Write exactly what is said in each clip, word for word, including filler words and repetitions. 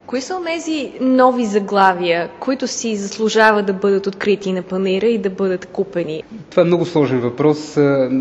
Кои са онези нови заглавия, които си заслужава да бъдат открити на панаира и да бъдат купени? Това е много сложен въпрос.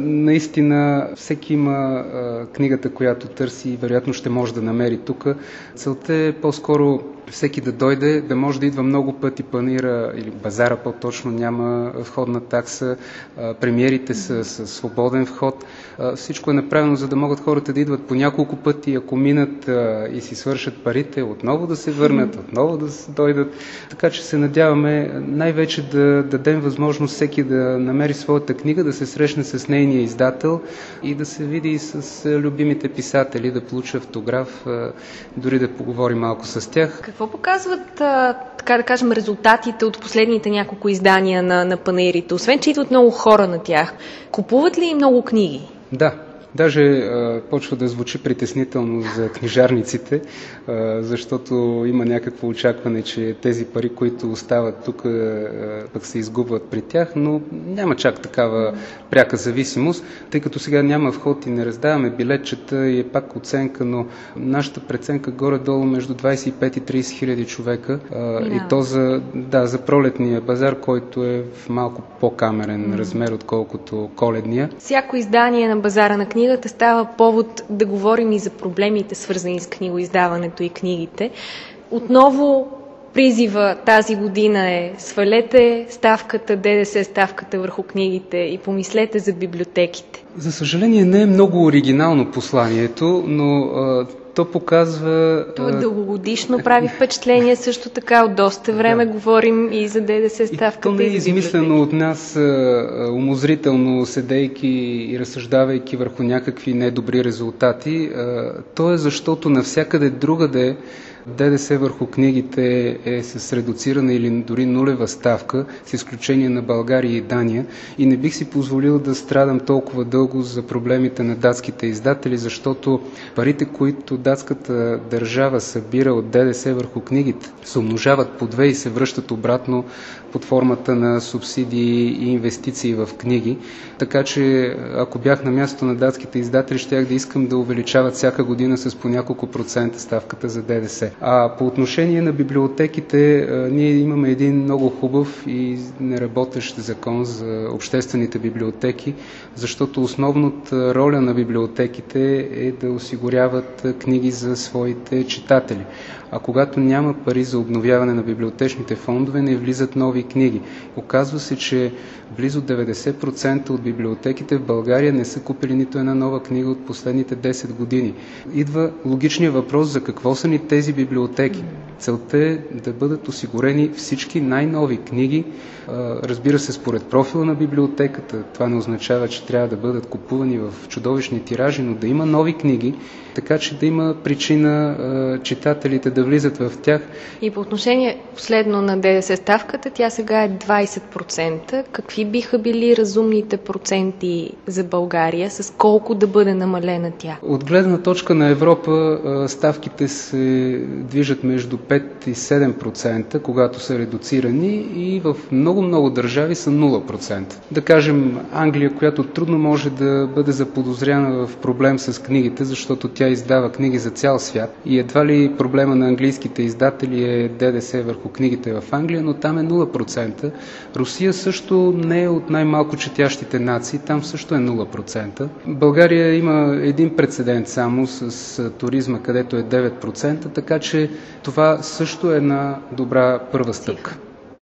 Наистина всеки има книгата, която търси и вероятно ще може да намери тук. Целта е по-скоро всеки да дойде, да може да идва много пъти. Панаира или базара по-точно няма входна такса, премиерите са с свободен вход. Всичко е направено, за да могат хората да идват по няколко пъти, ако минат и си свършат парите, отново да се върнат, отново да дойдат. Така че се надяваме най-вече да дадем възможност всеки да намери своята книга, да се срещне с нейния издател и да се види с любимите писатели, да получи автограф, дори да поговори малко с тях. Какво показват, така да кажем, резултатите от последните няколко издания на, на панаирите? Освен, че идват много хора на тях, купуват ли много книги? Да. Даже а, почва да звучи притеснително за книжарниците, а, защото има някакво очакване, че тези пари, които остават тук, а, пък се изгубват при тях, но няма чак такава пряка зависимост, тъй като сега няма вход и не раздаваме билетчета и е пак оценка, но нашата преценка горе-долу между двадесет и пет и тридесет хиляди човека а, yeah. и то за, да, за пролетния базар, който е в малко по-камерен mm. размер, отколкото коледния. Всяко издание на базара на книгата става повод да говорим и за проблемите, свързани с книгоиздаването и книгите. Отново призива тази година е: свалете ставката, ДДС ставката върху книгите и помислете за библиотеките. За съжаление не е много оригинално посланието, но а, то показва... То е дългогодишно, прави впечатление също така. От доста време да. говорим и за ДДС ставката. И то не е измислено от нас а, умозрително, седейки и разсъждавайки върху някакви недобри резултати. А, то е защото навсякъде другаде ДДС върху книгите е с редуцирана или дори нулева ставка, с изключение на България и Дания. И не бих си позволил да страдам толкова дълго за проблемите на датските издатели, защото парите, които датската държава събира от ДДС върху книгите, се умножават по две и се връщат обратно под формата на субсидии и инвестиции в книги. Така че, ако бях на мястото на датските издатели, щях да искам да увеличават всяка година с по няколко процента ставката за ДДС. А по отношение на библиотеките, ние имаме един много хубав и неработещ закон за обществените библиотеки, защото основната роля на библиотеките е да осигуряват книги за своите читатели. А когато няма пари за обновяване на библиотечните фондове, не влизат нови книги. Оказва се, че близо деветдесет процента от библиотеките в България не са купили нито една нова книга от последните десет години. Идва логичният въпрос: за какво са ни тези библиотеки? Целта е да бъдат осигурени всички най-нови книги, разбира се, според профила на библиотеката. Това не означава, че трябва да бъдат купувани в чудовищни тиражи, но да има нови книги, така че да има причина читателите да влизат в тях. И по отношение последно на ДДС ставката, тя сега е двадесет процента. Какви биха били разумните проценти за България? С колко да бъде намалена тя? От гледна точка на Европа ставките се движат между пет и седем процента, когато са редуцирани, и в много-много държави са нула процента. Да кажем Англия, която трудно може да бъде заподозряна в проблем с книгите, защото тя издава книги за цял свят и едва ли проблема на английските издатели е ДДС върху книгите в Англия, но там е нула процента. Русия също не е от най-малко четящите нации, там също е нула процента. България има един прецедент само с туризма, където е девет процента, така че това също е една добра първа стъпка.